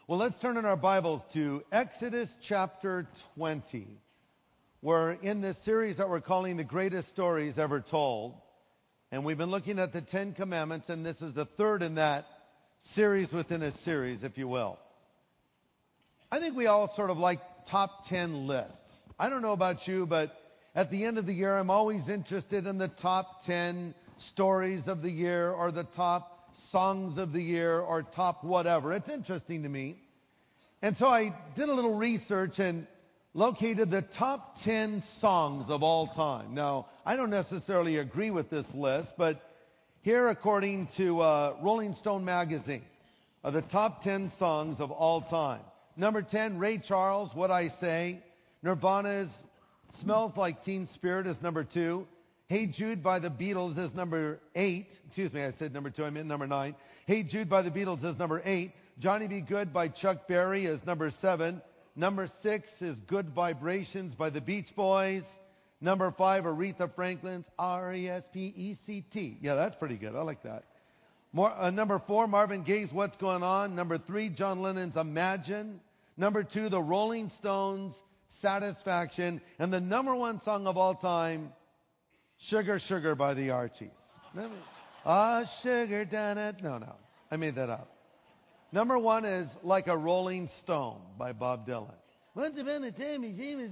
Well, let's turn in our Bibles to Exodus chapter 20. We're in this series that we're calling The Greatest Stories Ever Told. And we've been looking at the Ten Commandments, and this is the third in that series within a series, if you will. I think we all sort of like top 10 lists. I don't know about you, but at the end of the year, I'm always interested in the top 10 stories of the year, or the top songs of the year, or top whatever. It's interesting to me. And so I did a little research and located the top 10 songs of all time. Now, I don't necessarily agree with this list, but here, according to Rolling Stone magazine, are the top 10 songs of all time. Number 10, Ray Charles, What I Say. Nirvana's Smells Like Teen Spirit is number 2. Hey Jude by the Beatles is number 8. Excuse me, I said number 2, I meant number 9. Hey Jude by the Beatles is number 8. Johnny B. Good by Chuck Berry is number 7. Number 6 is Good Vibrations by the Beach Boys. Number 5, Aretha Franklin's R-E-S-P-E-C-T. Yeah, that's pretty good. I like that. Number 4, Marvin Gaye's What's Going On. Number 3, John Lennon's Imagine. Number 2, the Rolling Stones' Satisfaction. And the number 1 song of all time, Sugar, Sugar by the Archies. Sugar, done it. No, I made that up. Number 1 is Like a Rolling Stone by Bob Dylan. Once upon a time,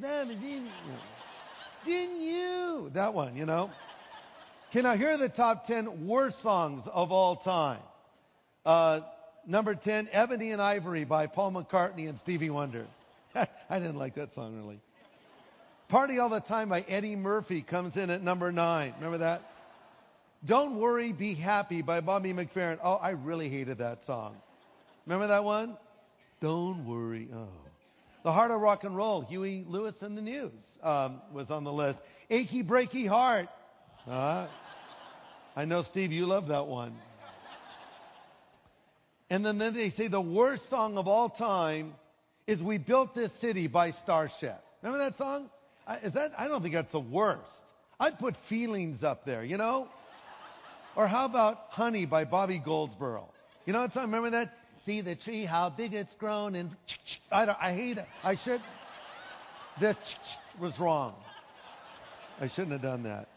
didn't you? That one, you know. Okay, now here are the top 10 worst songs of all time. Number 10, Ebony and Ivory by Paul McCartney and Stevie Wonder. I didn't like that song, really. Party All the Time by Eddie Murphy comes in at number 9. Remember that? Don't Worry, Be Happy by Bobby McFerrin. Oh, I really hated that song. Remember that one? Don't worry. Oh. The Heart of Rock and Roll, Huey Lewis and the News, was on the list. Achy Breaky Heart. I know, Steve, you love that one. And then they say the worst song of all time is We Built This City by Starship. Remember that song? I don't think that's the worst. I'd put Feelings up there, you know? Or how about Honey by Bobby Goldsboro? You know what song? Remember that? See the tree, how big it's grown, and I hate it. This was wrong. I shouldn't have done that.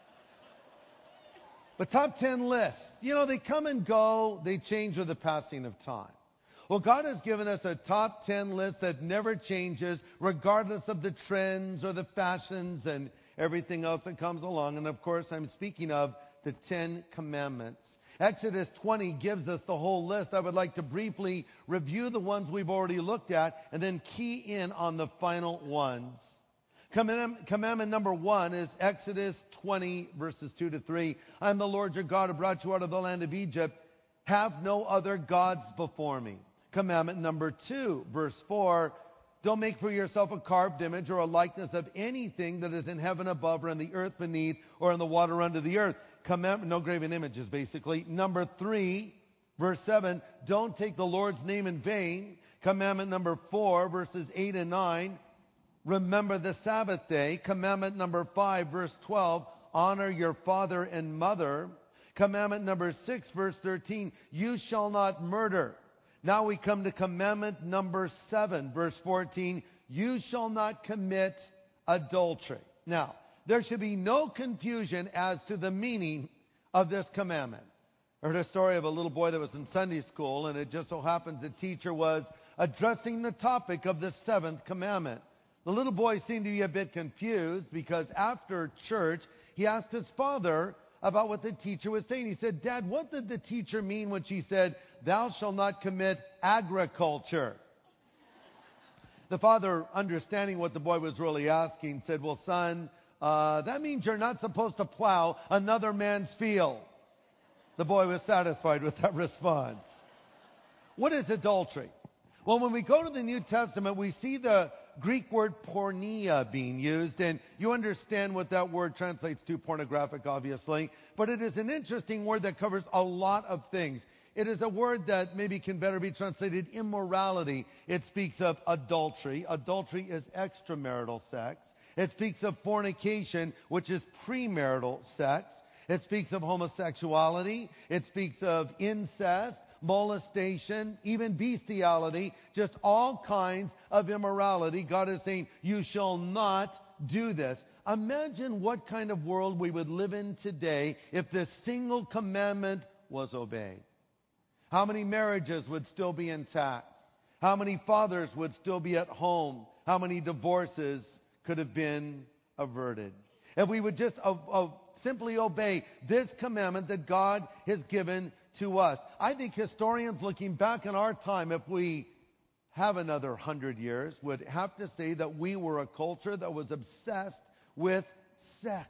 But top 10 lists, you know, they come and go. They change with the passing of time. Well, God has given us a top 10 list that never changes, regardless of the trends or the fashions and everything else that comes along. And of course, I'm speaking of the 10 Commandments. Exodus 20 gives us the whole list. I would like to briefly review the ones we've already looked at and then key in on the final ones. Commandment number 1 is Exodus 20, verses 2 to 3. I am the Lord your God who brought you out of the land of Egypt. Have no other gods before me. Commandment number 2, verse 4. Don't make for yourself a carved image or a likeness of anything that is in heaven above or in the earth beneath or in the water under the earth. Commandment, no graven images, basically. Number 3, verse 7. Don't take the Lord's name in vain. Commandment number 4, verses 8 and 9. Remember the Sabbath day. Commandment number 5, verse 12. Honor your father and mother. Commandment number 6, verse 13. You shall not murder. Now we come to commandment number 7, verse 14. You shall not commit adultery. Now, there should be no confusion as to the meaning of this commandment. I heard a story of a little boy that was in Sunday school, and it just so happens the teacher was addressing the topic of the 7th commandment. The little boy seemed to be a bit confused because after church, he asked his father about what the teacher was saying. He said, Dad, what did the teacher mean when she said, thou shalt not commit agriculture? The father, understanding what the boy was really asking, said, well, son, that means you're not supposed to plow another man's field. The boy was satisfied with that response. What is adultery? Well, when we go to the New Testament, we see the Greek word porneia being used, and you understand what that word translates to, pornographic, obviously. But it is an interesting word that covers a lot of things. It is a word that maybe can better be translated immorality. It speaks of adultery. Adultery is extramarital sex. It speaks of fornication, which is premarital sex. It speaks of homosexuality. It speaks of incest. molestation, even bestiality, just all kinds of immorality. God is saying, you shall not do this. Imagine what kind of world we would live in today if this single commandment was obeyed. How many marriages would still be intact? How many fathers would still be at home? How many divorces could have been averted? If we would just simply obey this commandment that God has given to us. I think historians looking back in our time, if we have another 100 years, would have to say that we were a culture that was obsessed with sex.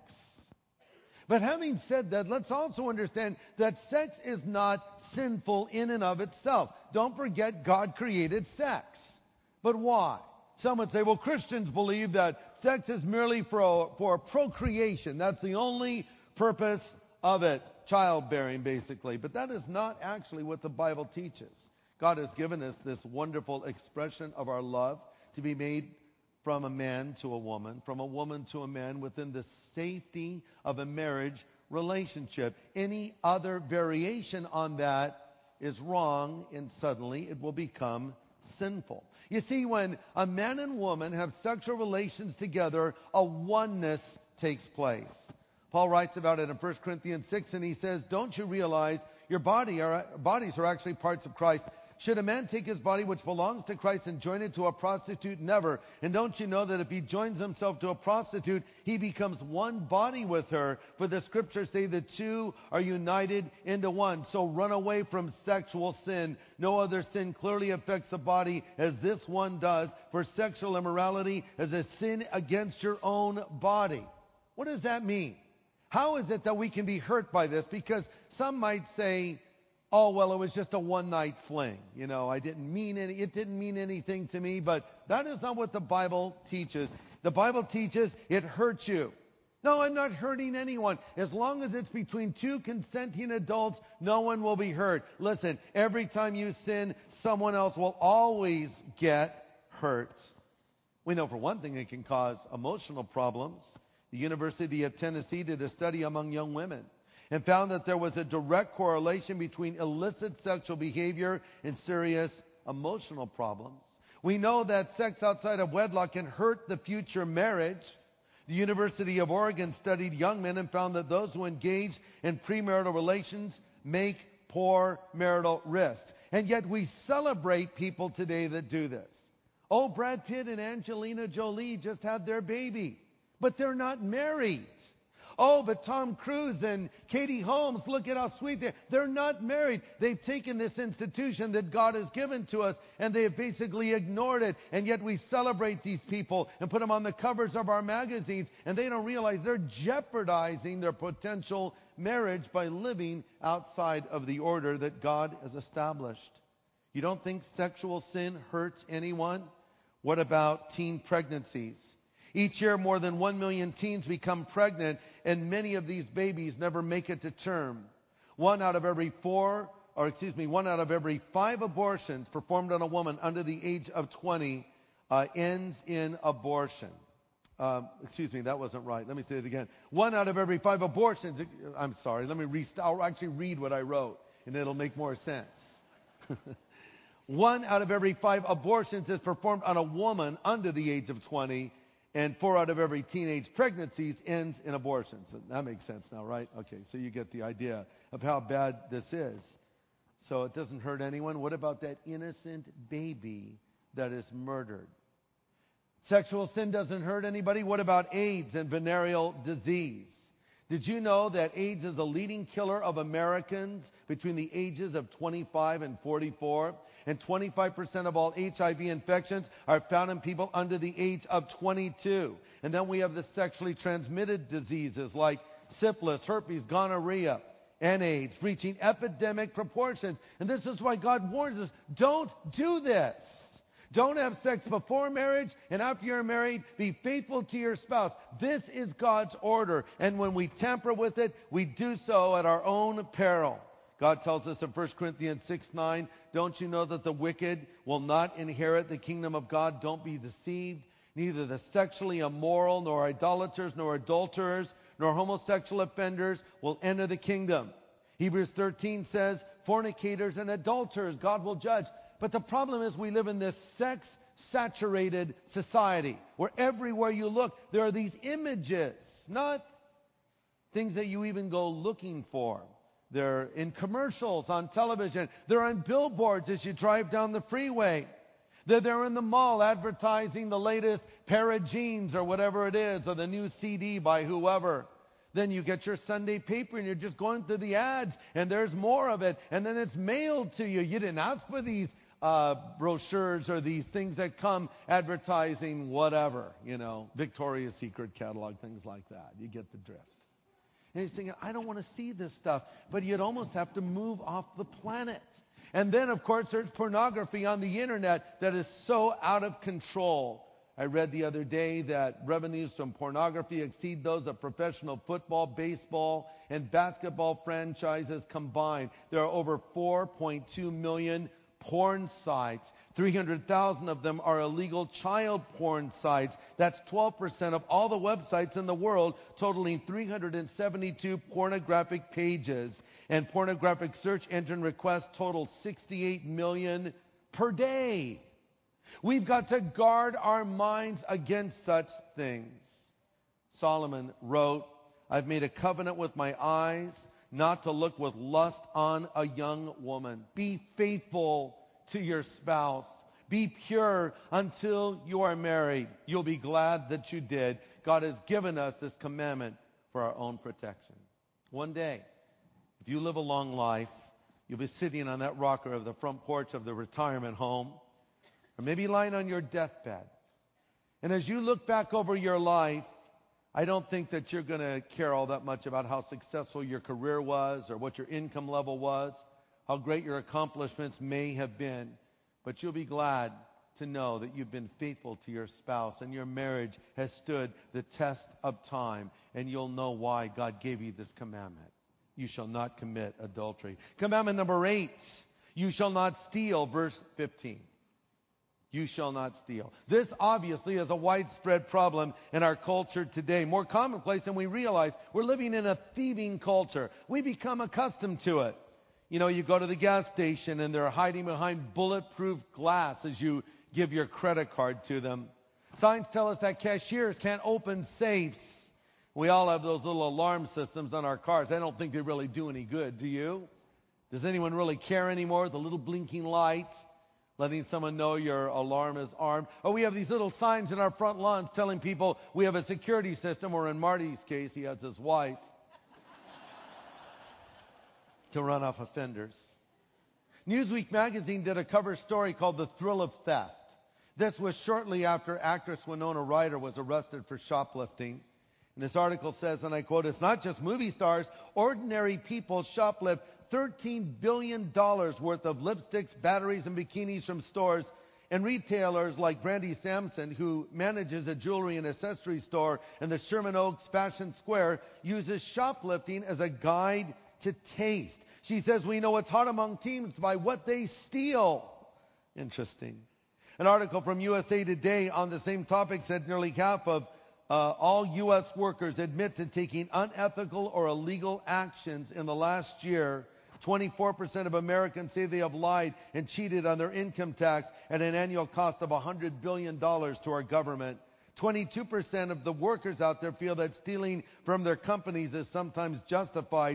But having said that, let's also understand that sex is not sinful in and of itself. Don't forget, God created sex. But why? Some would say, well, Christians believe that sex is merely for procreation. That's the only purpose of it. Childbearing, basically. But that is not actually what the Bible teaches. God has given us this wonderful expression of our love to be made from a man to a woman, from a woman to a man within the safety of a marriage relationship. Any other variation on that is wrong, and suddenly it will become sinful. You see, when a man and woman have sexual relations together, a oneness takes place. Paul writes about it in 1 Corinthians 6, and he says, don't you realize your bodies are actually parts of Christ? Should a man take his body which belongs to Christ and join it to a prostitute? Never. And don't you know that if he joins himself to a prostitute, he becomes one body with her? For the scriptures say the two are united into one. So run away from sexual sin. No other sin clearly affects the body as this one does. For sexual immorality is a sin against your own body. What does that mean? How is it that we can be hurt by this? Because some might say, oh, well, it was just a one-night fling. You know, it didn't mean anything to me, but that is not what the Bible teaches. The Bible teaches it hurts you. No, I'm not hurting anyone. As long as it's between two consenting adults, no one will be hurt. Listen, every time you sin, someone else will always get hurt. We know for one thing it can cause emotional problems. The University of Tennessee did a study among young women and found that there was a direct correlation between illicit sexual behavior and serious emotional problems. We know that sex outside of wedlock can hurt the future marriage. The University of Oregon studied young men and found that those who engage in premarital relations make poor marital risks. And yet we celebrate people today that do this. Oh, Brad Pitt and Angelina Jolie just had their baby, but they're not married. Oh, but Tom Cruise and Katie Holmes, look at how sweet they are. They're not married. They've taken this institution that God has given to us, and they have basically ignored it. And yet we celebrate these people and put them on the covers of our magazines, and they don't realize they're jeopardizing their potential marriage by living outside of the order that God has established. You don't think sexual sin hurts anyone? What about teen pregnancies? Each year, more than 1 million teens become pregnant, and many of these babies never make it to term. One out of every 5 abortions performed on a woman under the age of 20 ends in abortion. That wasn't right. Let me say it again. 1 out of every 5 abortions. I'm sorry. I'll actually read what I wrote, and it'll make more sense. 1 out of every 5 abortions is performed on a woman under the age of 20. And 4 out of every teenage pregnancies ends in abortions. So that makes sense now, right? Okay, so you get the idea of how bad this is. So it doesn't hurt anyone. What about that innocent baby that is murdered? Sexual sin doesn't hurt anybody. What about AIDS and venereal disease? Did you know that AIDS is the leading killer of Americans between the ages of 25 and 44? And 25% of all HIV infections are found in people under the age of 22. And then we have the sexually transmitted diseases like syphilis, herpes, gonorrhea, and AIDS, reaching epidemic proportions. And this is why God warns us, don't do this. Don't have sex before marriage, and after you're married, be faithful to your spouse. This is God's order. And when we tamper with it, we do so at our own peril. God tells us in 1 Corinthians 6:9, don't you know that the wicked will not inherit the kingdom of God? Don't be deceived. Neither the sexually immoral, nor idolaters, nor adulterers, nor homosexual offenders will enter the kingdom. Hebrews 13 says, fornicators and adulterers God will judge. But the problem is we live in this sex-saturated society where everywhere you look, there are these images, not things that you even go looking for. They're in commercials on television. They're on billboards as you drive down the freeway. They're in the mall advertising the latest pair of jeans or whatever it is, or the new CD by whoever. Then you get your Sunday paper and you're just going through the ads and there's more of it. And then it's mailed to you. You didn't ask for these brochures or these things that come advertising whatever, Victoria's Secret catalog, things like that. You get the drift. And he's thinking, I don't want to see this stuff. But you'd almost have to move off the planet. And then, of course, there's pornography on the internet that is so out of control. I read the other day that revenues from pornography exceed those of professional football, baseball, and basketball franchises combined. There are over 4.2 million porn sites. 300,000 of them are illegal child porn sites. That's 12% of all the websites in the world, totaling 372 pornographic pages. And pornographic search engine requests total 68 million per day. We've got to guard our minds against such things. Solomon wrote, I've made a covenant with my eyes not to look with lust on a young woman. Be faithful to your spouse. Be pure until you are married. You'll be glad that you did. God has given us this commandment for our own protection. One day, if you live a long life, you'll be sitting on that rocker of the front porch of the retirement home, or maybe lying on your deathbed. And as you look back over your life, I don't think that you're going to care all that much about how successful your career was or what your income level was, how great your accomplishments may have been. But you'll be glad to know that you've been faithful to your spouse and your marriage has stood the test of time. And you'll know why God gave you this commandment. You shall not commit adultery. Commandment number 8, you shall not steal, verse 15. You shall not steal. This obviously is a widespread problem in our culture today. More commonplace than we realize. We're living in a thieving culture. We become accustomed to it. You go to the gas station and they're hiding behind bulletproof glass as you give your credit card to them. Signs tell us that cashiers can't open safes. We all have those little alarm systems on our cars. I don't think they really do any good, do you? Does anyone really care anymore? The little blinking light, letting someone know your alarm is armed. Or we have these little signs in our front lawns telling people we have a security system, or in Marty's case, he has his wife, to run off offenders. Newsweek magazine did a cover story called The Thrill of Theft. This was shortly after actress Winona Ryder was arrested for shoplifting. And this article says, and I quote, it's not just movie stars, ordinary people shoplift $13 billion worth of lipsticks, batteries, and bikinis from stores. And retailers like Brandy Sampson, who manages a jewelry and accessory store in the Sherman Oaks Fashion Square, uses shoplifting as a guide to taste. She says we know what's hot among teens by what they steal. Interesting. An article from USA Today on the same topic said nearly half of all U.S. workers admit to taking unethical or illegal actions in the last year. 24% of Americans say they have lied and cheated on their income tax at an annual cost of $100 billion to our government. 22% of the workers out there feel that stealing from their companies is sometimes justified.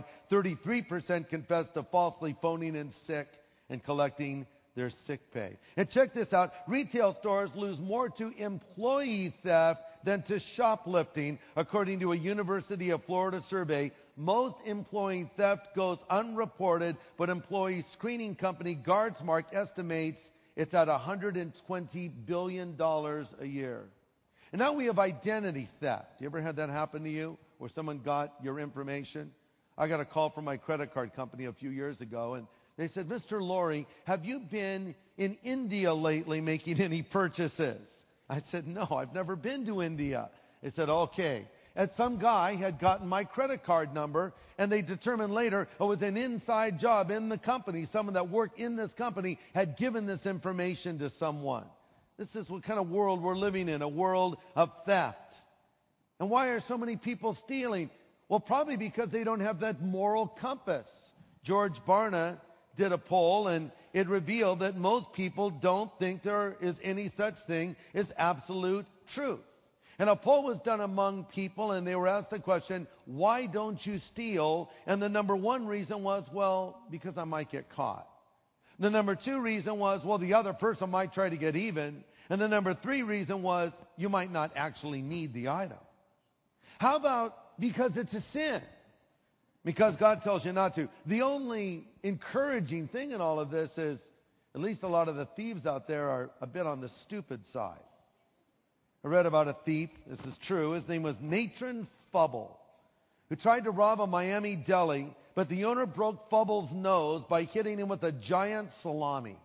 33% confess to falsely phoning in sick and collecting their sick pay. And check this out. Retail stores lose more to employee theft than to shoplifting. According to a University of Florida survey, most employee theft goes unreported, but employee screening company Guardsmark estimates it's at $120 billion a year. And now we have identity theft. You ever had that happen to you, where someone got your information? I got a call from my credit card company a few years ago, and they said, Mr. Laurie, have you been in India lately making any purchases? I said, no, I've never been to India. They said, okay. And some guy had gotten my credit card number, and they determined later it was an inside job in the company. Someone that worked in this company had given this information to someone. This is what kind of world we're living in, a world of theft. And why are so many people stealing? Well, probably because they don't have that moral compass. George Barna did a poll, and it revealed that most people don't think there is any such thing as absolute truth. And a poll was done among people, and they were asked the question, why don't you steal? And the number one reason was, well, because I might get caught. The number two reason was, well, the other person might try to get even. And the number three reason was, you might not actually need the item. How about because it's a sin? Because God tells you not to. The only encouraging thing in all of this is, at least a lot of the thieves out there are a bit on the stupid side. I read about a thief, this is true, his name was Nathan Fubble, who tried to rob a Miami deli, but the owner broke Fubble's nose by hitting him with a giant salami.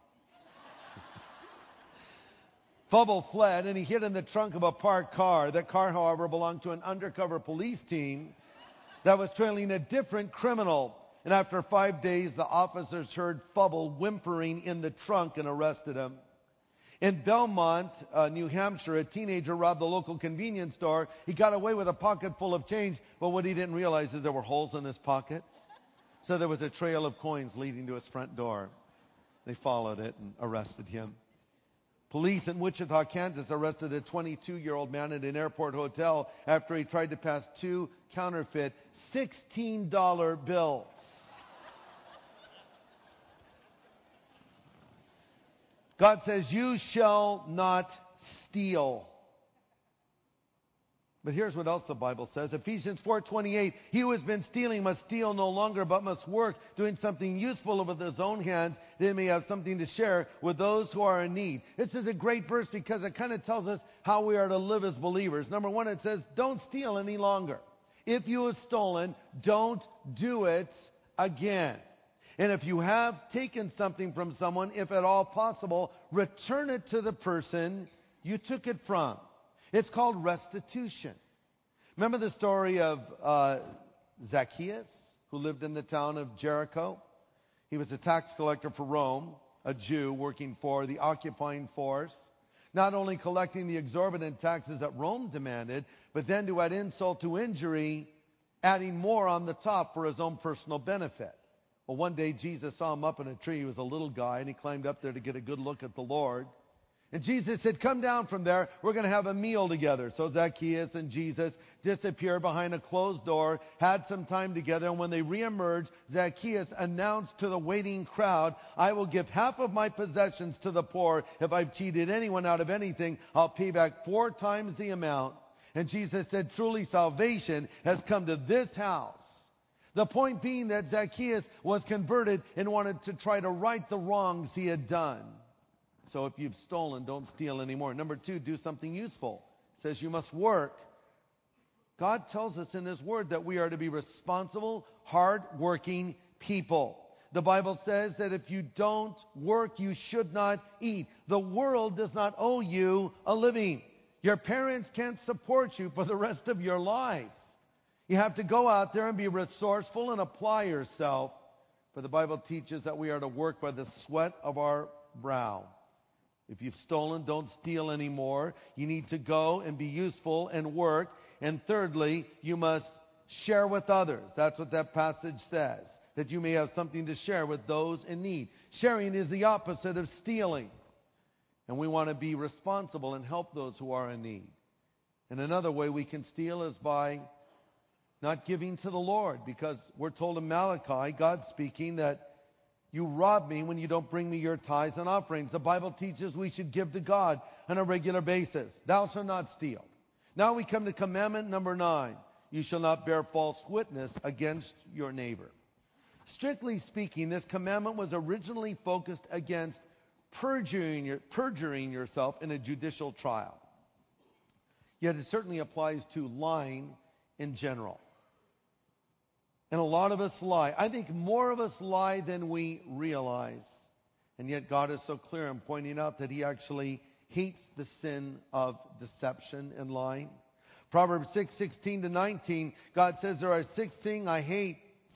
Fubble fled, and he hid in the trunk of a parked car. That car, however, belonged to an undercover police team that was trailing a different criminal. And after 5 days, the officers heard Fubble whimpering in the trunk and arrested him. In Belmont, New Hampshire, a teenager robbed the local convenience store. He got away with a pocket full of change, but what he didn't realize is there were holes in his pockets. So there was a trail of coins leading to his front door. They followed it and arrested him. Police in Wichita, Kansas arrested a 22-year-old man at an airport hotel after he tried to pass two counterfeit $16 bills. God says, you shall not steal. But here's what else the Bible says. Ephesians 4:28, he who has been stealing must steal no longer, but must work, doing something useful with his own hands, that he may have something to share with those who are in need. This is a great verse because it kind of tells us how we are to live as believers. Number one, it says, don't steal any longer. If you have stolen, don't do it again. And if you have taken something from someone, if at all possible, return it to the person you took it from. It's called restitution. Remember the story of Zacchaeus, who lived in the town of Jericho? He was a tax collector for Rome, a Jew working for the occupying force, not only collecting the exorbitant taxes that Rome demanded, but then to add insult to injury, adding more on the top for his own personal benefit. Well, one day Jesus saw him up in a tree. He was a little guy, and he climbed up there to get a good look at the Lord. And Jesus said, come down from there. We're going to have a meal together. So Zacchaeus and Jesus disappeared behind a closed door, had some time together. And when they reemerged, Zacchaeus announced to the waiting crowd, I will give half of my possessions to the poor. If I've cheated anyone out of anything, I'll pay back 4 times the amount. And Jesus said, truly salvation has come to this house. The point being that Zacchaeus was converted and wanted to try to right the wrongs he had done. So if you've stolen, don't steal anymore. Number 2, do something useful. It says you must work. God tells us in His Word that we are to be responsible, hard-working people. The Bible says that if you don't work, you should not eat. The world does not owe you a living. Your parents can't support you for the rest of your life. You have to go out there and be resourceful and apply yourself. For the Bible teaches that we are to work by the sweat of our brow. If you've stolen, don't steal anymore. You need to go and be useful and work. And thirdly, you must share with others. That's what that passage says, that you may have something to share with those in need. Sharing is the opposite of stealing. And we want to be responsible and help those who are in need. And another way we can steal is by not giving to the Lord, because we're told in Malachi, God speaking, that you rob me when you don't bring me your tithes and offerings. The Bible teaches we should give to God on a regular basis. Thou shalt not steal. Now we come to commandment number 9. You shall not bear false witness against your neighbor. Strictly speaking, this commandment was originally focused against perjuring yourself in a judicial trial. Yet it certainly applies to lying in general. And a lot of us lie. I think more of us lie than we realize. And yet God is so clear in pointing out that He actually hates the sin of deception and lying. Proverbs 6:16-19, God says there are 6 things I hate.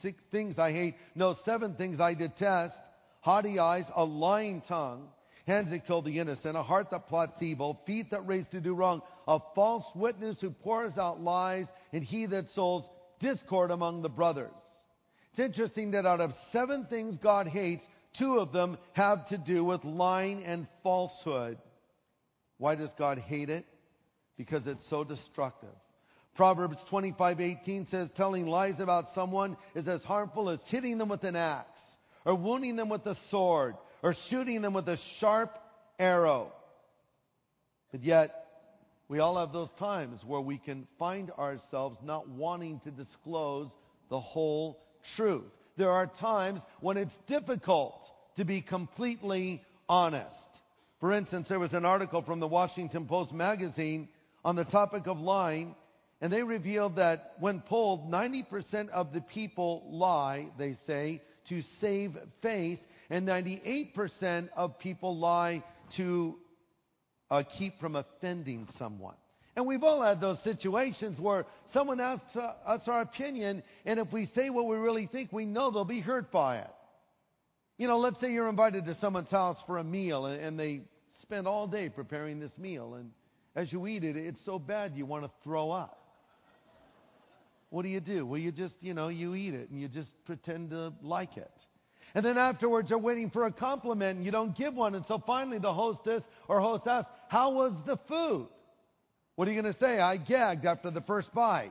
No, 7 things I detest. Haughty eyes, a lying tongue, hands that kill the innocent, a heart that plots evil, feet that race to do wrong, a false witness who pours out lies, and he that sows discord among the brothers. It's interesting that out of 7 things God hates, 2 of them have to do with lying and falsehood. Why does God hate it? Because it's so destructive. Proverbs 25:18 says, telling lies about someone is as harmful as hitting them with an axe, or wounding them with a sword, or shooting them with a sharp arrow. But yet, we all have those times where we can find ourselves not wanting to disclose the whole truth. There are times when it's difficult to be completely honest. For instance, there was an article from the Washington Post magazine on the topic of lying, and they revealed that when polled, 90% of the people lie, they say, to save face, and 98% of people lie to keep from offending someone. And we've all had those situations where someone asks us our opinion, and if we say what we really think, we know they'll be hurt by it. You know, let's say you're invited to someone's house for a meal, and they spend all day preparing this meal, and as you eat it, it's so bad you want to throw up. What do? Well, you just, you eat it, and you just pretend to like it. And then afterwards, you're waiting for a compliment, and you don't give one. And so finally, the hostess or host asks, how was the food? What are you going to say? I gagged after the first bite.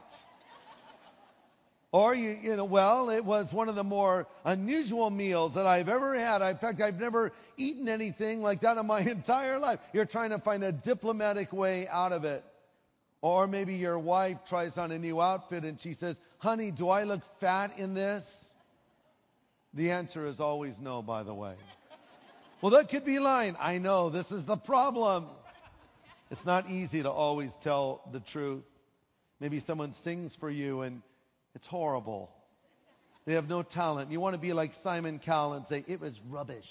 Or, well, it was one of the more unusual meals that I've ever had. In fact, I've never eaten anything like that in my entire life. You're trying to find a diplomatic way out of it. Or maybe your wife tries on a new outfit and she says, honey, do I look fat in this? The answer is always no, by the way. Well, that could be lying. I know, this is the problem. It's not easy to always tell the truth. Maybe someone sings for you and it's horrible. They have no talent. You want to be like Simon Cowell and say, it was rubbish.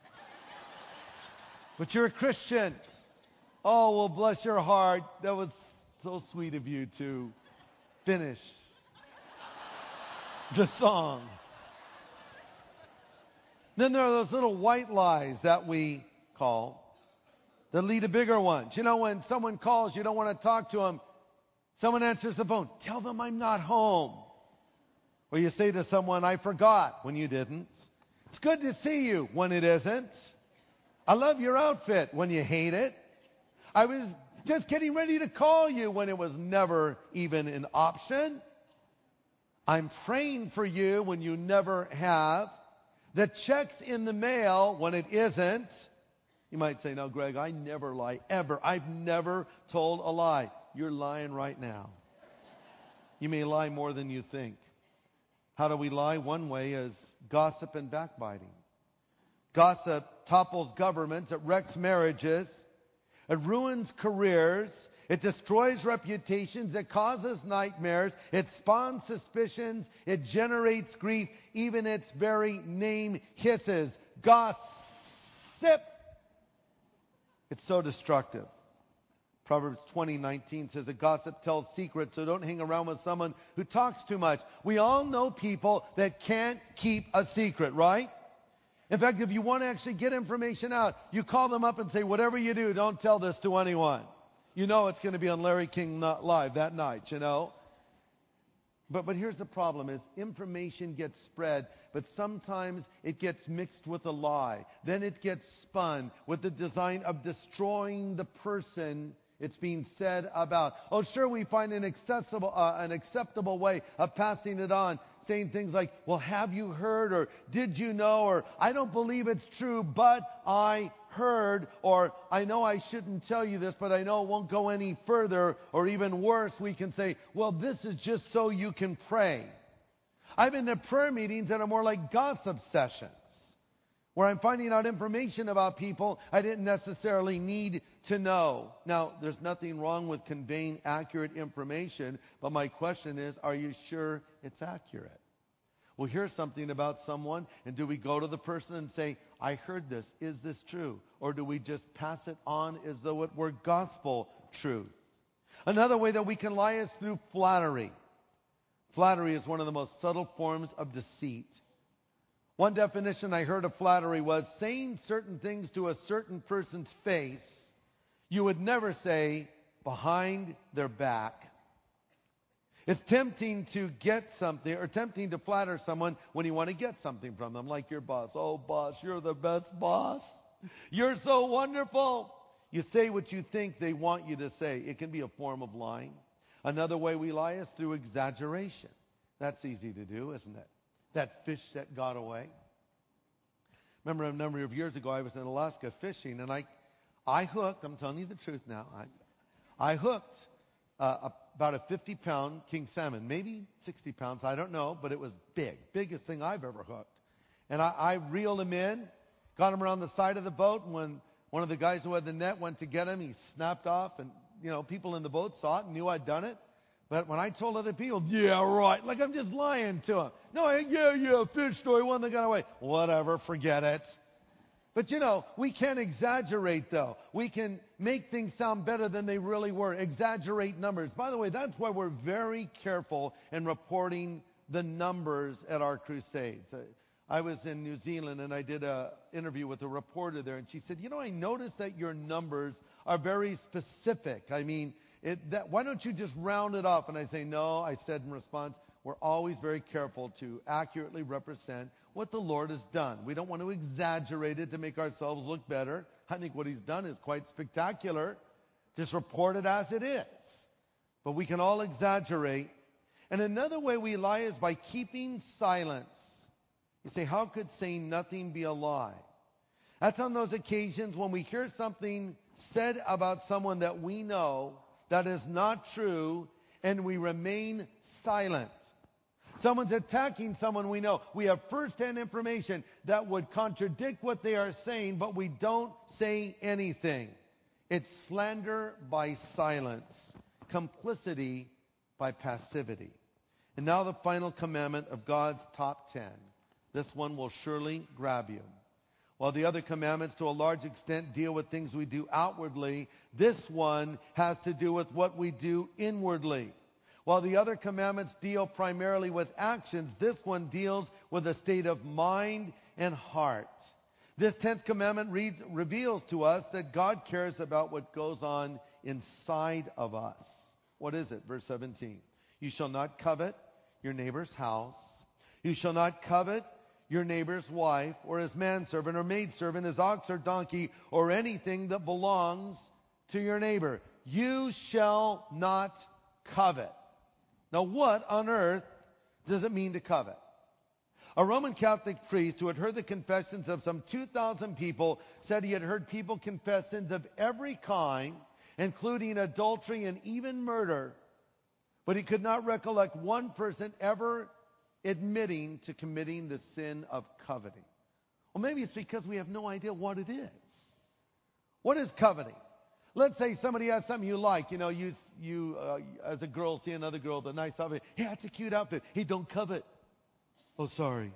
But you're a Christian. Oh, well, bless your heart. That was so sweet of you to finish the song. Then there are those little white lies that we call that lead to bigger ones. You know, when someone calls, you don't want to talk to them. Someone answers the phone. Tell them I'm not home. Or you say to someone, I forgot, when you didn't. It's good to see you, when it isn't. I love your outfit, when you hate it. I was just getting ready to call you, when it was never even an option. I'm praying for you, when you never have. The check's in the mail, when it isn't. You might say, no, Greg, I never lie, ever. I've never told a lie. You're lying right now. You may lie more than you think. How do we lie? One way is gossip and backbiting. Gossip topples governments. It wrecks marriages. It ruins careers. It destroys reputations. It causes nightmares. It spawns suspicions. It generates grief. Even its very name hisses. Gossip. It's so destructive. Proverbs 20:19 says, a gossip tells secrets, so don't hang around with someone who talks too much. We all know people that can't keep a secret, right? In fact, if you want to actually get information out, you call them up and say, whatever you do, don't tell this to anyone. You know it's going to be on Larry King Live that night, you know. But here's the problem is information gets spread, but sometimes it gets mixed with a lie. Then it gets spun with the design of destroying the person it's being said about. Oh, sure, we find an acceptable way of passing it on, saying things like, well, have you heard, or did you know, or I don't believe it's true, but I heard, or I know I shouldn't tell you this, but I know it won't go any further, or even worse, we can say, well, this is just so you can pray. I've been to prayer meetings that are more like gossip sessions, where I'm finding out information about people I didn't necessarily need to know. Now, there's nothing wrong with conveying accurate information, but my question is, are you sure it's accurate? We'll hear something about someone, and do we go to the person and say, I heard this, is this true? Or do we just pass it on as though it were gospel truth? Another way that we can lie is through flattery. Flattery is one of the most subtle forms of deceit. One definition I heard of flattery was saying certain things to a certain person's face you would never say behind their back. It's tempting to get something or tempting to flatter someone when you want to get something from them, like your boss. Oh, boss, you're the best boss. You're so wonderful. You say what you think they want you to say. It can be a form of lying. Another way we lie is through exaggeration. That's easy to do, isn't it? That fish that got away. Remember a number of years ago, I was in Alaska fishing, and I hooked, I'm telling you the truth now, I hooked about a 50-pound king salmon, maybe 60 pounds, I don't know, but it was big, biggest thing I've ever hooked. And I reeled him in, got him around the side of the boat, and when one of the guys who had the net went to get him, he snapped off, and people in the boat saw it and knew I'd done it. But when I told other people, yeah, right, like I'm just lying to them. No, yeah, fish story, one that got away. Whatever, forget it. But we can't exaggerate though. We can make things sound better than they really were. Exaggerate numbers. By the way, that's why we're very careful in reporting the numbers at our crusades. I was in New Zealand and I did an interview with a reporter there, and she said, I noticed that your numbers are very specific. I mean, why don't you just round it off? And I say, no, I said in response, we're always very careful to accurately represent what the Lord has done. We don't want to exaggerate it to make ourselves look better. I think what He's done is quite spectacular. Just report it as it is. But we can all exaggerate. And another way we lie is by keeping silence. You say, how could saying nothing be a lie? That's on those occasions when we hear something said about someone that we know that is not true, and we remain silent. Someone's attacking someone we know. We have first-hand information that would contradict what they are saying, but we don't say anything. It's slander by silence, complicity by passivity. And now the final commandment of God's top 10. This one will surely grab you. While the other commandments to a large extent deal with things we do outwardly, this one has to do with what we do inwardly. While the other commandments deal primarily with actions, this one deals with a state of mind and heart. This 10th commandment reveals to us that God cares about what goes on inside of us. What is it? Verse 17. You shall not covet your neighbor's house. You shall not covet your neighbor's wife, or his manservant, or maidservant, his ox or donkey, or anything that belongs to your neighbor. You shall not covet. Now, what on earth does it mean to covet? A Roman Catholic priest who had heard the confessions of some 2,000 people said he had heard people confess sins of every kind, including adultery and even murder, but he could not recollect one person ever admitting to committing the sin of coveting. Well, maybe it's because we have no idea what it is. What is coveting? Let's say somebody has something you like. You as a girl see another girl with a nice outfit. Hey, that's a cute outfit. Hey, don't covet. Oh, sorry.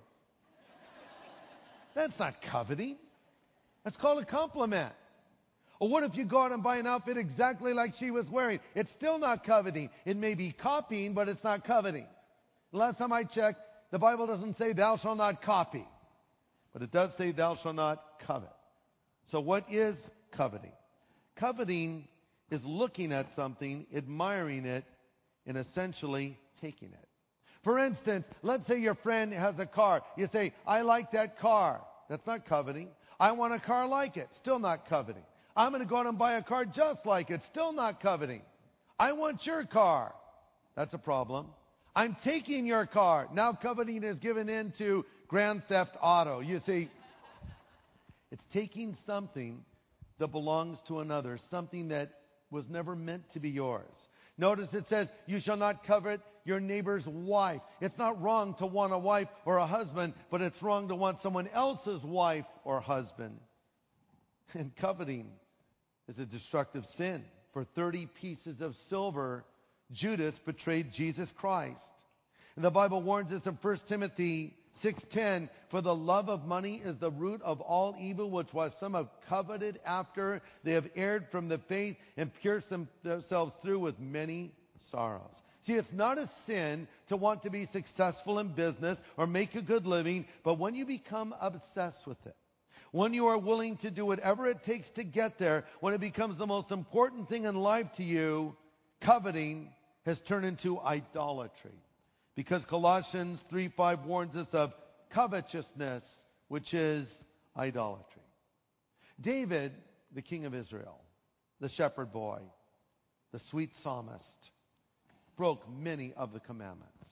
That's not coveting. That's called a compliment. Or what if you go out and buy an outfit exactly like she was wearing? It's still not coveting. It may be copying, but it's not coveting. Last time I checked, the Bible doesn't say thou shalt not copy. But it does say thou shalt not covet. So what is coveting? Coveting is looking at something, admiring it, and essentially taking it. For instance, let's say your friend has a car. You say, I like that car. That's not coveting. I want a car like it. Still not coveting. I'm going to go out and buy a car just like it. Still not coveting. I want your car. That's a problem. I'm taking your car. Now coveting is given into Grand Theft Auto. You see, it's taking something that belongs to another, something that was never meant to be yours. Notice it says, you shall not covet your neighbor's wife. It's not wrong to want a wife or a husband, but it's wrong to want someone else's wife or husband. And coveting is a destructive sin. For 30 pieces of silver, Judas betrayed Jesus Christ. And the Bible warns us in 1 Timothy 6:10, for the love of money is the root of all evil, which was some have coveted after they have erred from the faith and pierced themselves through with many sorrows. See, it's not a sin to want to be successful in business or make a good living, but when you become obsessed with it, when you are willing to do whatever it takes to get there, when it becomes the most important thing in life to you, coveting has turned into idolatry. Because Colossians 3:5 warns us of covetousness, which is idolatry. David, the king of Israel, the shepherd boy, the sweet psalmist, broke many of the commandments.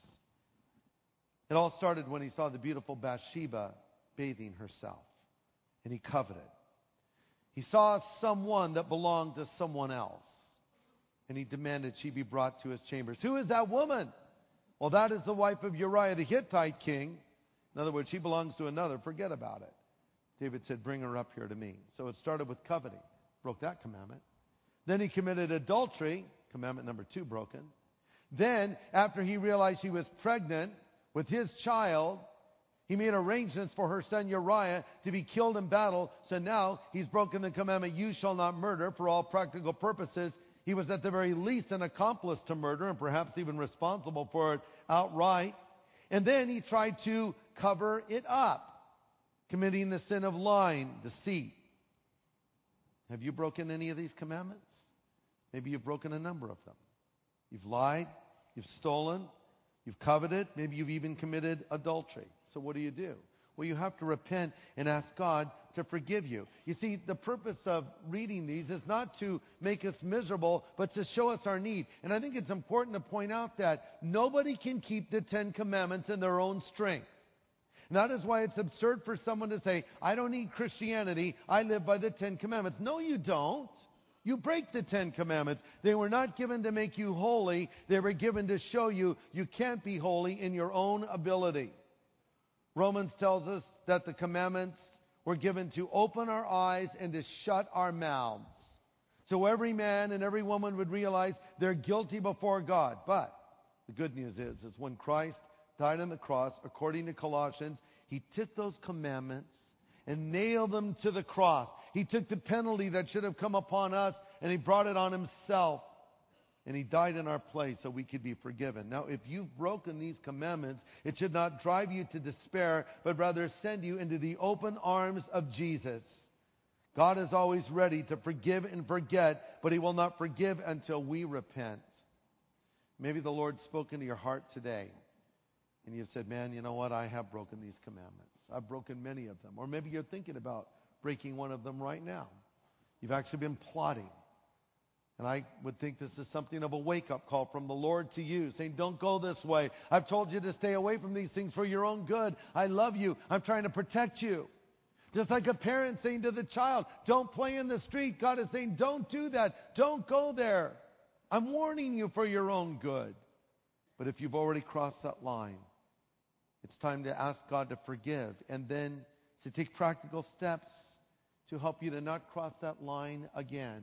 It all started when he saw the beautiful Bathsheba bathing herself, and he coveted. He saw someone that belonged to someone else, and he demanded she be brought to his chambers. Who is that woman? Well, that is the wife of Uriah the Hittite king. In other words, she belongs to another. Forget about it. David said, bring her up here to me. So it started with coveting. Broke that commandment. Then he committed adultery. Commandment number 2 broken. Then, after he realized she was pregnant with his child, he made arrangements for her son Uriah to be killed in battle. So now he's broken the commandment, you shall not murder. For all practical purposes, he was at the very least an accomplice to murder and perhaps even responsible for it outright. And then he tried to cover it up, committing the sin of lying, deceit. Have you broken any of these commandments? Maybe you've broken a number of them. You've lied, you've stolen, you've coveted, maybe you've even committed adultery. So what do? Well, you have to repent and ask God to forgive you. You see, the purpose of reading these is not to make us miserable, but to show us our need. And I think it's important to point out that nobody can keep the 10 Commandments in their own strength. And that is why it's absurd for someone to say, I don't need Christianity, I live by the 10 Commandments. No, you don't. You break the 10 Commandments. They were not given to make you holy. They were given to show you you can't be holy in your own ability. Romans tells us that the commandments were given to open our eyes and to shut our mouths. So every man and every woman would realize they're guilty before God. But the good news is when Christ died on the cross, according to Colossians, He took those commandments and nailed them to the cross. He took the penalty that should have come upon us and He brought it on Himself. And He died in our place so we could be forgiven. Now, if you've broken these commandments, it should not drive you to despair, but rather send you into the open arms of Jesus. God is always ready to forgive and forget, but He will not forgive until we repent. Maybe the Lord's spoken to your heart today. And you've said, man, you know what? I have broken these commandments. I've broken many of them. Or maybe you're thinking about breaking one of them right now. You've actually been plotting. And I would think this is something of a wake-up call from the Lord to you, saying, don't go this way. I've told you to stay away from these things for your own good. I love you. I'm trying to protect you. Just like a parent saying to the child, don't play in the street. God is saying, don't do that. Don't go there. I'm warning you for your own good. But if you've already crossed that line, it's time to ask God to forgive and then to take practical steps to help you to not cross that line again.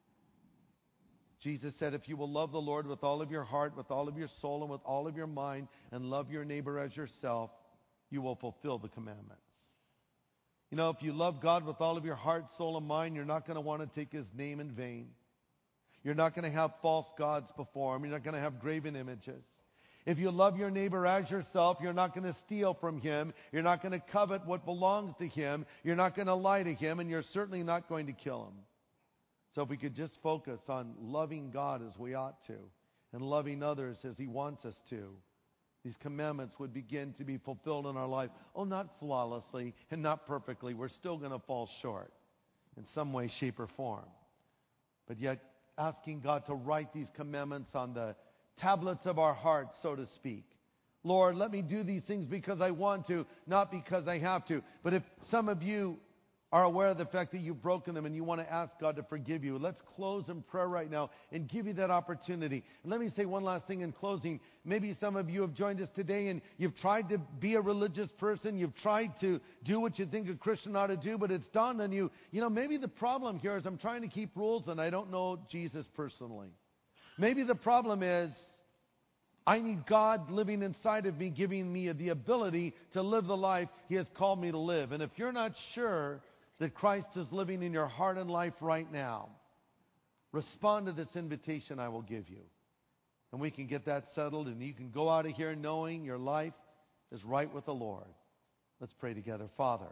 Jesus said, if you will love the Lord with all of your heart, with all of your soul, and with all of your mind, and love your neighbor as yourself, you will fulfill the commandments. You know, if you love God with all of your heart, soul, and mind, you're not going to want to take His name in vain. You're not going to have false gods before Him. You're not going to have graven images. If you love your neighbor as yourself, you're not going to steal from him. You're not going to covet what belongs to him. You're not going to lie to him, and you're certainly not going to kill him. So if we could just focus on loving God as we ought to and loving others as He wants us to, these commandments would begin to be fulfilled in our life. Oh, not flawlessly and not perfectly. We're still going to fall short in some way, shape, or form. But yet, asking God to write these commandments on the tablets of our hearts, so to speak. Lord, let me do these things because I want to, not because I have to. But if some of you are aware of the fact that you've broken them and you want to ask God to forgive you, let's close in prayer right now and give you that opportunity. And let me say one last thing in closing. Maybe some of you have joined us today and you've tried to be a religious person. You've tried to do what you think a Christian ought to do, but it's dawned on you, maybe the problem here is I'm trying to keep rules and I don't know Jesus personally. Maybe the problem is I need God living inside of me, giving me the ability to live the life He has called me to live. And if you're not sure that Christ is living in your heart and life right now, respond to this invitation I will give you. And we can get that settled, and you can go out of here knowing your life is right with the Lord. Let's pray together. Father,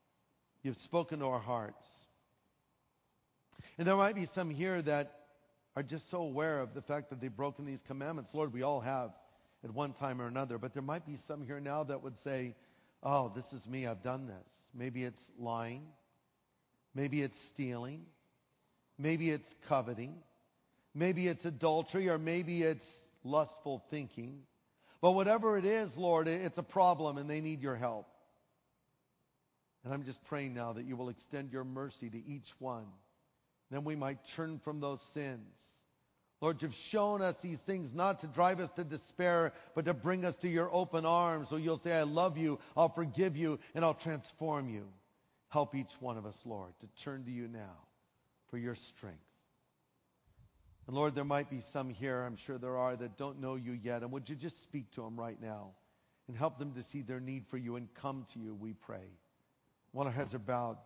You've spoken to our hearts. And there might be some here that are just so aware of the fact that they've broken these commandments. Lord, we all have at one time or another. But there might be some here now that would say, oh, this is me. I've done this. Maybe it's lying. Maybe it's stealing. Maybe it's coveting. Maybe it's adultery, or maybe it's lustful thinking. But whatever it is, Lord, it's a problem and they need your help. And I'm just praying now that you will extend your mercy to each one. Then we might turn from those sins. Lord, you've shown us these things not to drive us to despair, but to bring us to your open arms. So you'll say, I love you, I'll forgive you, and I'll transform you. Help each one of us, Lord, to turn to you now for your strength. And Lord, there might be some here, I'm sure there are, that don't know you yet. And would you just speak to them right now and help them to see their need for you and come to you, we pray. While our heads are bowed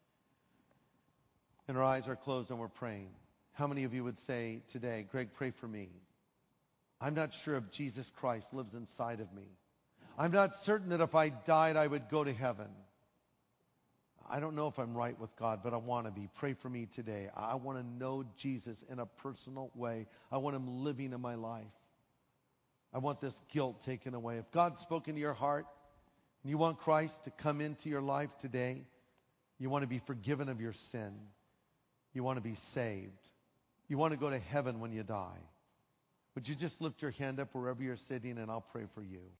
and our eyes are closed and we're praying, how many of you would say today, Greg, pray for me? I'm not sure if Jesus Christ lives inside of me. I'm not certain that if I died, I would go to heaven. I don't know if I'm right with God, but I want to be. Pray for me today. I want to know Jesus in a personal way. I want him living in my life. I want this guilt taken away. If God's spoken to your heart and you want Christ to come into your life today, you want to be forgiven of your sin, you want to be saved, you want to go to heaven when you die, would you just lift your hand up wherever you're sitting and I'll pray for you.